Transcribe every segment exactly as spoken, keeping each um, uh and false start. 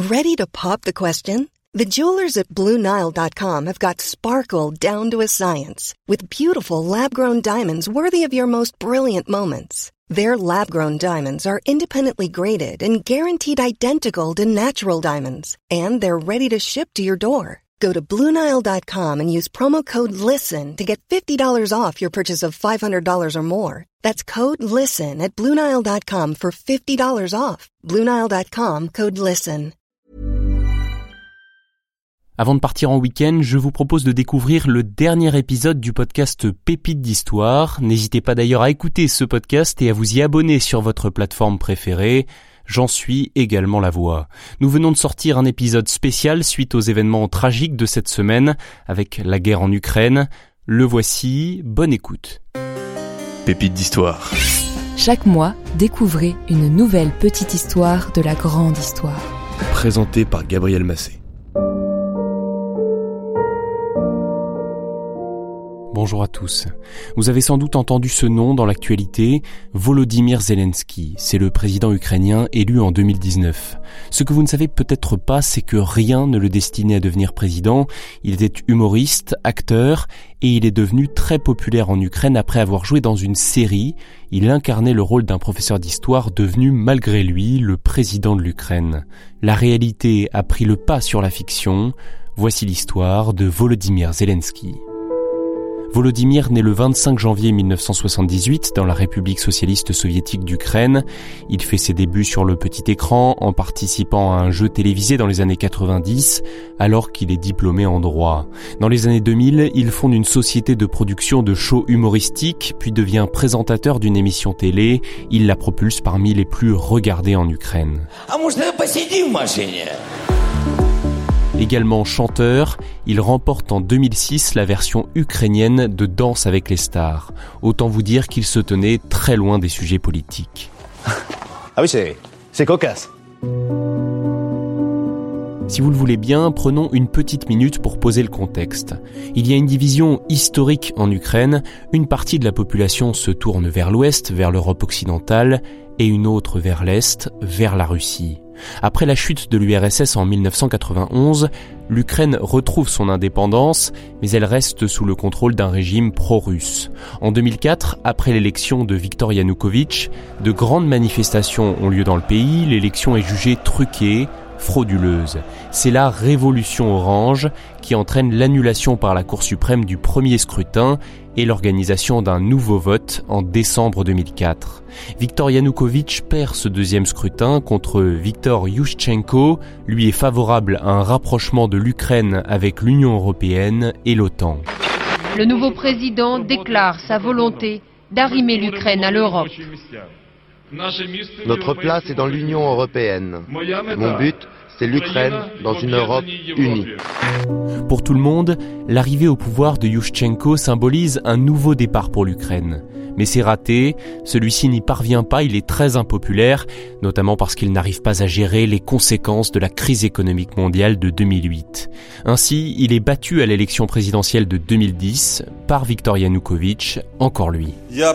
Ready to pop the question? The jewelers at Blue Nile dot com have got sparkle down to a science with beautiful lab-grown diamonds worthy of your most brilliant moments. Their lab-grown diamonds are independently graded and guaranteed identical to natural diamonds, and they're ready to ship to your door. Go to Blue Nile dot com and use promo code LISTEN to get fifty dollars off your purchase of five hundred dollars or more. That's code LISTEN at Blue Nile dot com for fifty dollars off. Blue Nile dot com, code LISTEN. Avant de partir en week-end, je vous propose de découvrir le dernier épisode du podcast Pépites d'Histoire. N'hésitez pas d'ailleurs à écouter ce podcast et à vous y abonner sur votre plateforme préférée. J'en suis également la voix. Nous venons de sortir un épisode spécial suite aux événements tragiques de cette semaine avec la guerre en Ukraine. Le voici, bonne écoute. Pépites d'Histoire. Chaque mois, découvrez une nouvelle petite histoire de la grande histoire. Présentée par Gabriel Massé. Bonjour à tous. Vous avez sans doute entendu ce nom dans l'actualité, Volodymyr Zelensky. C'est le président ukrainien élu en deux mille dix-neuf. Ce que vous ne savez peut-être pas, c'est que rien ne le destinait à devenir président. Il était humoriste, acteur, et il est devenu très populaire en Ukraine après avoir joué dans une série. Il incarnait le rôle d'un professeur d'histoire devenu, malgré lui, le président de l'Ukraine. La réalité a pris le pas sur la fiction. Voici l'histoire de Volodymyr Zelensky. Volodymyr naît le vingt-cinq janvier mille neuf cent soixante-dix-huit dans la République socialiste soviétique d'Ukraine. Il fait ses débuts sur le petit écran en participant à un jeu télévisé dans les années quatre-vingt-dix, alors qu'il est diplômé en droit. Dans les années deux mille, il fonde une société de production de shows humoristiques, puis devient présentateur d'une émission télé. Il la propulse parmi les plus regardées en Ukraine. Également chanteur, il remporte en deux mille six la version ukrainienne de Danse avec les stars. Autant vous dire qu'il se tenait très loin des sujets politiques. Ah oui, c'est, c'est cocasse. Si vous le voulez bien, prenons une petite minute pour poser le contexte. Il y a une division historique en Ukraine, une partie de la population se tourne vers l'ouest, vers l'Europe occidentale, et une autre vers l'est, vers la Russie. Après la chute de l'U R S S en mille neuf cent quatre-vingt-onze, l'Ukraine retrouve son indépendance, mais elle reste sous le contrôle d'un régime pro-russe. En deux mille quatre, après l'élection de Viktor Yanukovych, de grandes manifestations ont lieu dans le pays, l'élection est jugée truquée, frauduleuse. C'est la révolution orange qui entraîne l'annulation par la Cour suprême du premier scrutin et l'organisation d'un nouveau vote en décembre deux mille quatre. Viktor Yanukovych perd ce deuxième scrutin contre Viktor Yushchenko, lui est favorable à un rapprochement de l'Ukraine avec l'Union européenne et l'OTAN. Le nouveau président déclare sa volonté d'arrimer l'Ukraine à l'Europe. Notre place est dans l'Union européenne. Mon but, c'est l'Ukraine dans une Europe unie. Pour tout le monde, l'arrivée au pouvoir de Yushchenko symbolise un nouveau départ pour l'Ukraine. Mais c'est raté, celui-ci n'y parvient pas, il est très impopulaire, notamment parce qu'il n'arrive pas à gérer les conséquences de la crise économique mondiale de deux mille huit. Ainsi, il est battu à l'élection présidentielle de deux mille dix par Viktor Yanukovych, encore lui.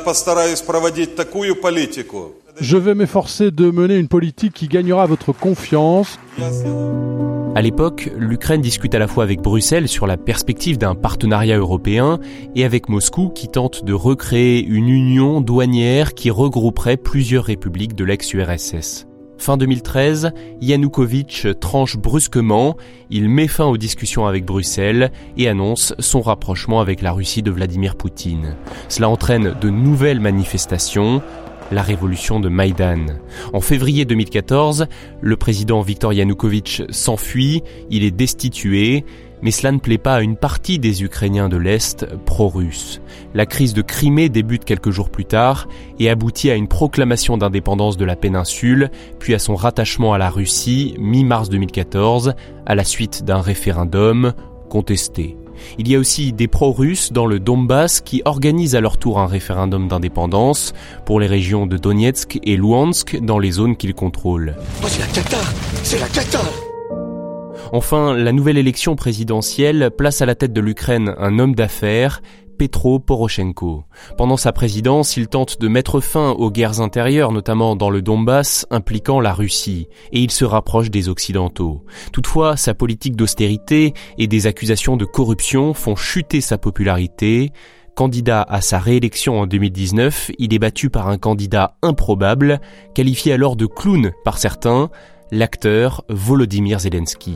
Je vais m'efforcer de mener une politique qui gagnera votre confiance. À l'époque, l'Ukraine discute à la fois avec Bruxelles sur la perspective d'un partenariat européen et avec Moscou qui tente de recréer une union douanière qui regrouperait plusieurs républiques de l'ex-U R S S. Fin deux mille treize, Yanukovych tranche brusquement, il met fin aux discussions avec Bruxelles et annonce son rapprochement avec la Russie de Vladimir Poutine. Cela entraîne de nouvelles manifestations, la révolution de Maïdan. En février deux mille quatorze, le président Viktor Yanukovych s'enfuit, il est destitué, mais cela ne plaît pas à une partie des Ukrainiens de l'Est pro-russes. La crise de Crimée débute quelques jours plus tard et aboutit à une proclamation d'indépendance de la péninsule, puis à son rattachement à la Russie mi-mars deux mille quatorze, à la suite d'un référendum contesté. Il y a aussi des pro-russes dans le Donbass qui organisent à leur tour un référendum d'indépendance pour les régions de Donetsk et Louhansk dans les zones qu'ils contrôlent. Oh, c'est la cata! C'est la cata! Enfin, la nouvelle élection présidentielle place à la tête de l'Ukraine un homme d'affaires, Petro Poroshenko. Pendant sa présidence, il tente de mettre fin aux guerres intérieures, notamment dans le Donbass, impliquant la Russie, et il se rapproche des Occidentaux. Toutefois, sa politique d'austérité et des accusations de corruption font chuter sa popularité. Candidat à sa réélection en deux mille dix-neuf, il est battu par un candidat improbable, qualifié alors de clown par certains, l'acteur Volodymyr Zelensky.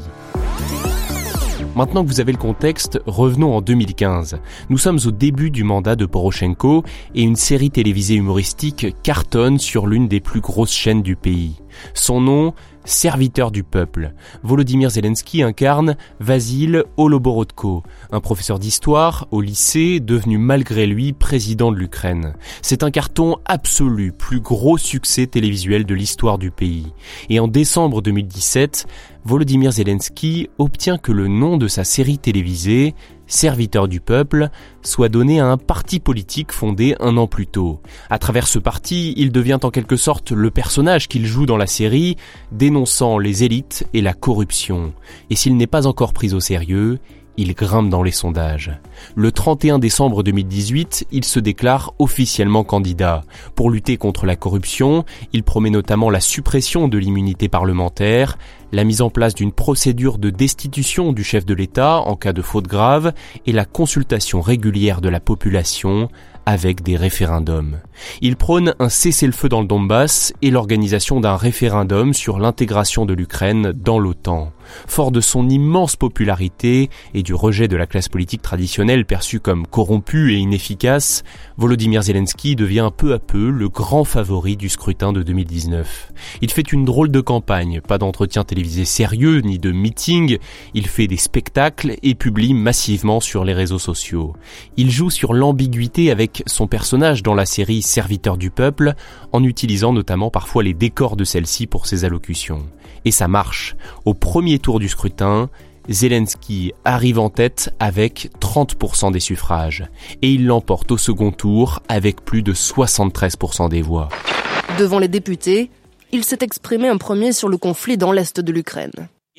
Maintenant que vous avez le contexte, revenons en deux mille quinze. Nous sommes au début du mandat de Poroshenko et une série télévisée humoristique cartonne sur l'une des plus grosses chaînes du pays. Son nom, Serviteur du peuple. Volodymyr Zelensky incarne Vasil Holoborodko, un professeur d'histoire au lycée devenu malgré lui président de l'Ukraine. C'est un carton absolu, plus gros succès télévisuel de l'histoire du pays. Et en décembre deux mille dix-sept, Volodymyr Zelensky obtient que le nom de sa série télévisée, Serviteur du peuple, soit donné à un parti politique fondé un an plus tôt. À travers ce parti, il devient en quelque sorte le personnage qu'il joue dans la série, dénonçant les élites et la corruption. Et s'il n'est pas encore pris au sérieux, il grimpe dans les sondages. Le trente et un décembre deux mille dix-huit, il se déclare officiellement candidat. Pour lutter contre la corruption, il promet notamment la suppression de l'immunité parlementaire, la mise en place d'une procédure de destitution du chef de l'État en cas de faute grave et la consultation régulière de la population avec des référendums. Il prône un cessez-le-feu dans le Donbass et l'organisation d'un référendum sur l'intégration de l'Ukraine dans l'OTAN. Fort de son immense popularité et du rejet de la classe politique traditionnelle perçue comme corrompue et inefficace, Volodymyr Zelensky devient peu à peu le grand favori du scrutin de deux mille dix-neuf. Il fait une drôle de campagne, pas d'entretien télévisé sérieux ni de meeting, il fait des spectacles et publie massivement sur les réseaux sociaux. Il joue sur l'ambiguïté avec son personnage dans la série Serviteur du peuple, en utilisant notamment parfois les décors de celle-ci pour ses allocutions. Et ça marche. Au premier tour du scrutin, Zelensky arrive en tête avec trente pour cent des suffrages. Et il l'emporte au second tour avec plus de soixante-treize pour cent des voix. Devant les députés, il s'est exprimé en premier sur le conflit dans l'est de l'Ukraine.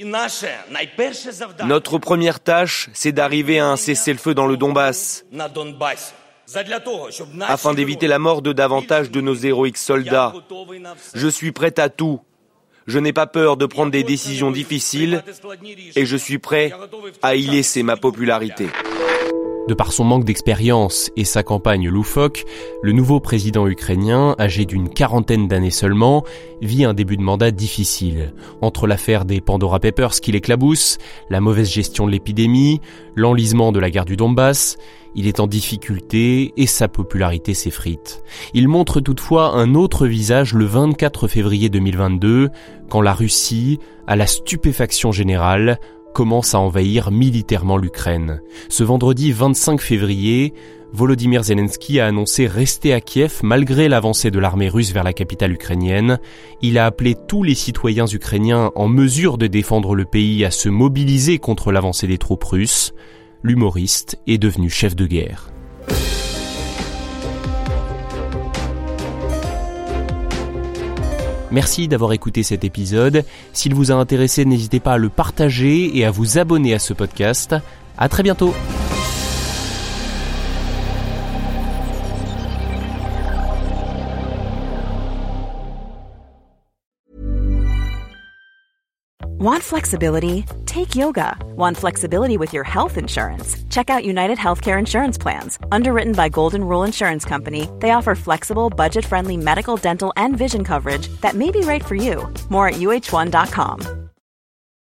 Notre première tâche, c'est d'arriver à un cessez-le-feu dans le Donbass, afin d'éviter la mort de davantage de nos héroïques soldats. Je suis prêt à tout. Je n'ai pas peur de prendre des décisions difficiles et je suis prêt à y laisser ma popularité. De par son manque d'expérience et sa campagne loufoque, le nouveau président ukrainien, âgé d'une quarantaine d'années seulement, vit un début de mandat difficile. Entre l'affaire des Pandora Papers qui l'éclabousse, la mauvaise gestion de l'épidémie, l'enlisement de la guerre du Donbass, il est en difficulté et sa popularité s'effrite. Il montre toutefois un autre visage le vingt-quatre février deux mille vingt-deux, quand la Russie, à la stupéfaction générale, commence à envahir militairement l'Ukraine. Ce vendredi vingt-cinq février, Volodymyr Zelensky a annoncé rester à Kiev malgré l'avancée de l'armée russe vers la capitale ukrainienne. Il a appelé tous les citoyens ukrainiens en mesure de défendre le pays à se mobiliser contre l'avancée des troupes russes. L'humoriste est devenu chef de guerre. Merci d'avoir écouté cet épisode. S'il vous a intéressé, n'hésitez pas à le partager et à vous abonner à ce podcast. À très bientôt. Want flexibility? Take yoga. Want flexibility with your health insurance? Check out United Healthcare Insurance Plans. Underwritten by Golden Rule Insurance Company, they offer flexible, budget-friendly medical, dental, and vision coverage that may be right for you. More at U H one dot com.